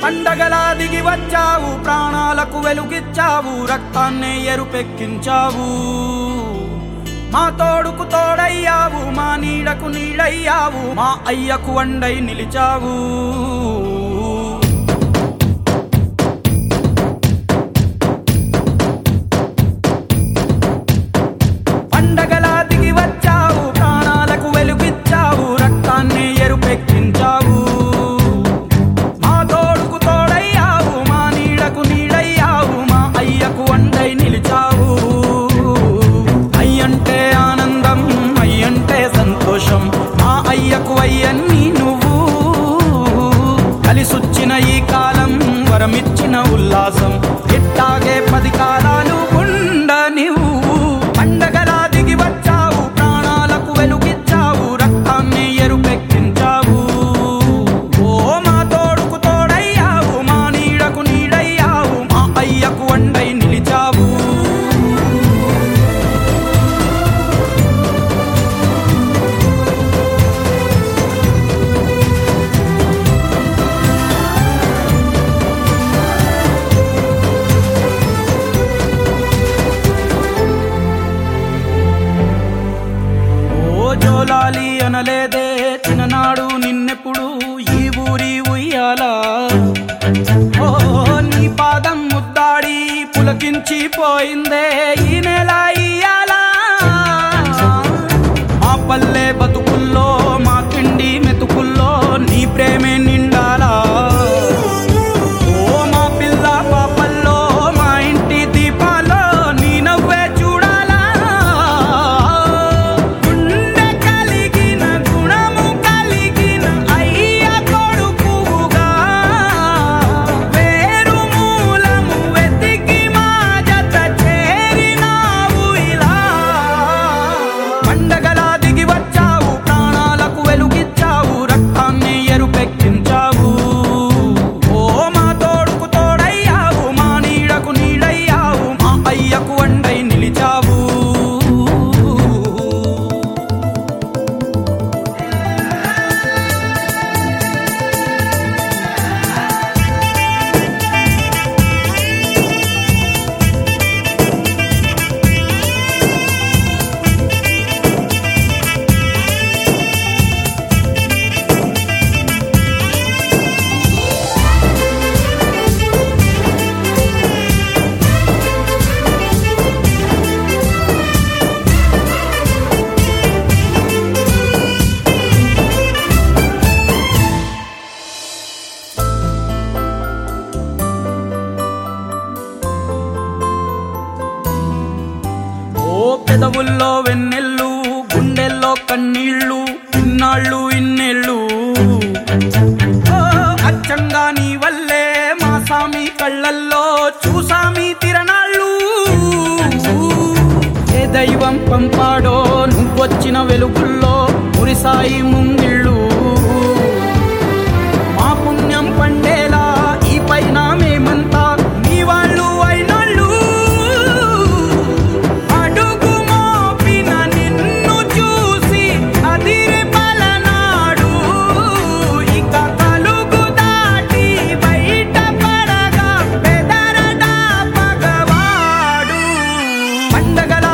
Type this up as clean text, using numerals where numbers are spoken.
పండగలా దిగి వచ్చావు, ప్రాణాలకు వెలుగిచ్చావు, రక్తాన్నే ఎరుపెక్కించావు. మా తోడుకు తోడయ్యావు, మా నీడకు నీడయ్యావు, మా అయ్యకు అండై నిలిచావు. పండగలా దిగి వచ్చావు, ప్రాణాలకు వెలుగిచ్చావు, రక్తాన్నే ఎరుపెక్కించావు. మా తోడుకు తోడయ్యావు, మా నీడకు నీడయ్యావు, మా అయ్యకు అండై నిలిచావు. అయ్యంటే ఆనందం, అయ్యంటే సంతోషం, మా అయ్యకు అయ్యన్ని నువ్వు. కలిసొచ్చిన ఈ కాలం వరమిచ్చిన ఉల్లాసం, ఇట్టాగే 10 కాలాలు ఉండనివ్వు. పండగలా దిగి వచ్చావు, ప్రాణాలకు వెలుగిచ్చావు, రక్తాన్ని ఎరుపెక్కించావు. ఓ మా తోడుకు తోడయ్యావు, మా నీడకు నీడయ్యావు, మా అయ్యకు అండై నిలిచావు. జోలాలి అనలేదే చిన్ననాడు నిన్నెప్పుడు ఈ ఊరి ఉయ్యాలా. ఓ నీ పాదం ముద్దాడి పులకించి పోయిందే ఈ నెల ఇయ్యాలా. మా పల్లె బతుకుల్లో, మా తిండి మెతుకుల్లో నీ ప్రేమే నిండాలా. ఓ మా పిల్ల పాపల్లో, మా ఇంటి దీపాల్లో నీ నవ్వే చూడాలా. గుండె కలిగిన గుణము కలిగిన అయ్య కొడుకుగా, వేరు మూలము వెతికి మా జత చేరినావు ఇలా. పండగలా దిగి వచ్చావు, ప్రాణాలకు వెలుగిచ్చావు, రక్తాన్ని ఎరుపెక్కించావు. ఓ మా తోడుకు తోడయ్యావు, మా నీడకు నీడయ్యావు, మా అయ్యకు అండై నిలిచావు. ఓ పెదవుల్లో వెన్నెల్లు, గుండెల్లో కన్నీళ్ళు, ఇన్నాళ్ళు ఇన్నేళ్ళు. ఓ అచ్చంగా నీ వల్లే మా సామి కళ్ళల్లో చూసామి తిరణాళ్ళు. ఏ దైవం పంపాడో నువ్వొచ్చిన వెలుగుల్లో మురిసాయి ముంగిళ్ళు. మా పుణ్యం పండేలా ఈ పైన మేమంతా నీ వాళ్ళు అయినాళ్ళు. అడుగు మోపిన నిన్ను చూసి అదిరి పలనాడు, ఇక కలుగు దాటి బయట పడగా బెదరడా పగవాడు. పండగలా